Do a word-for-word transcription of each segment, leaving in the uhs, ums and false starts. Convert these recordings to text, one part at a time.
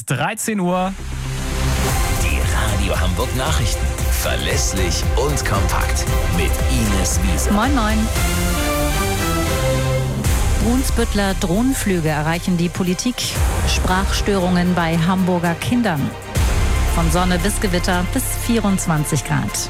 ist dreizehn Uhr. Die Radio Hamburg Nachrichten. Verlässlich und kompakt. Mit Ines Wiese. Moin, moin. Brunsbüttler Drohnenflüge erreichen die Politik. Sprachstörungen bei Hamburger Kindern. Von Sonne bis Gewitter bis vierundzwanzig Grad.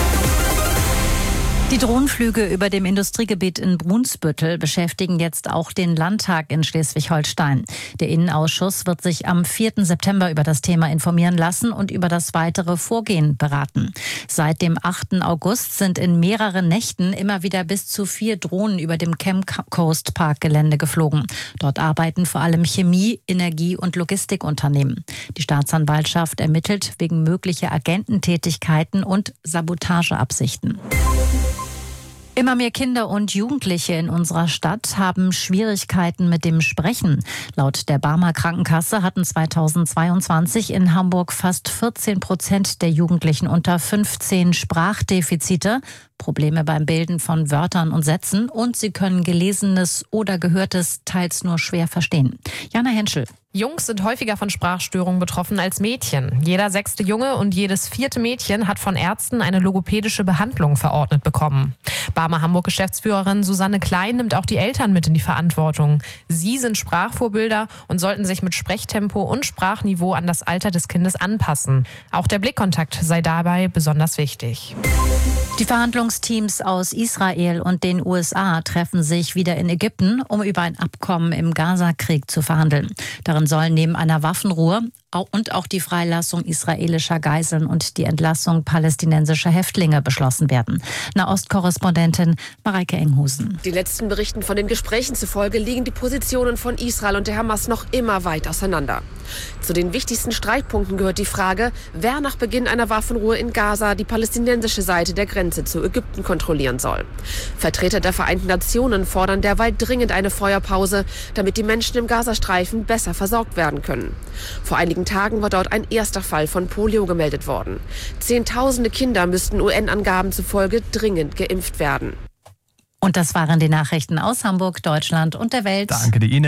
Die Drohnenflüge über dem Industriegebiet in Brunsbüttel beschäftigen jetzt auch den Landtag in Schleswig-Holstein. Der Innenausschuss wird sich am vierten September über das Thema informieren lassen und über das weitere Vorgehen beraten. Seit dem achten August sind in mehreren Nächten immer wieder bis zu vier Drohnen über dem Chemcoast Park Gelände geflogen. Dort arbeiten vor allem Chemie-, Energie- und Logistikunternehmen. Die Staatsanwaltschaft ermittelt wegen möglicher Agententätigkeiten und Sabotageabsichten. Immer mehr Kinder und Jugendliche in unserer Stadt haben Schwierigkeiten mit dem Sprechen. Laut der Barmer Krankenkasse hatten zweitausendzweiundzwanzig in Hamburg fast vierzehn Prozent der Jugendlichen unter fünfzehn Sprachdefizite, Probleme beim Bilden von Wörtern und Sätzen und sie können Gelesenes oder Gehörtes teils nur schwer verstehen. Jana Henschel. Jungs sind häufiger von Sprachstörungen betroffen als Mädchen. Jeder sechste Junge und jedes vierte Mädchen hat von Ärzten eine logopädische Behandlung verordnet bekommen. Barmer Hamburg-Geschäftsführerin Susanne Klein nimmt auch die Eltern mit in die Verantwortung. Sie sind Sprachvorbilder und sollten sich mit Sprechtempo und Sprachniveau an das Alter des Kindes anpassen. Auch der Blickkontakt sei dabei besonders wichtig. Die Verhandlungsteams aus Israel und den U S A treffen sich wieder in Ägypten, um über ein Abkommen im Gaza-Krieg zu verhandeln. Darin sollen neben einer Waffenruhe und auch die Freilassung israelischer Geiseln und die Entlassung palästinensischer Häftlinge beschlossen werden. Nahostkorrespondentin Mareike Enghusen. Die letzten Berichten von den Gesprächen zufolge liegen die Positionen von Israel und der Hamas noch immer weit auseinander. Zu den wichtigsten Streitpunkten gehört die Frage, wer nach Beginn einer Waffenruhe in Gaza die palästinensische Seite der Grenze zu Ägypten kontrollieren soll. Vertreter der Vereinten Nationen fordern derweil dringend eine Feuerpause, damit die Menschen im Gazastreifen besser versorgt werden können. Vor einigen Tagen war dort ein erster Fall von Polio gemeldet worden. Zehntausende Kinder müssten U N-Angaben zufolge dringend geimpft werden. Und das waren die Nachrichten aus Hamburg, Deutschland und der Welt. Danke dir, Ines.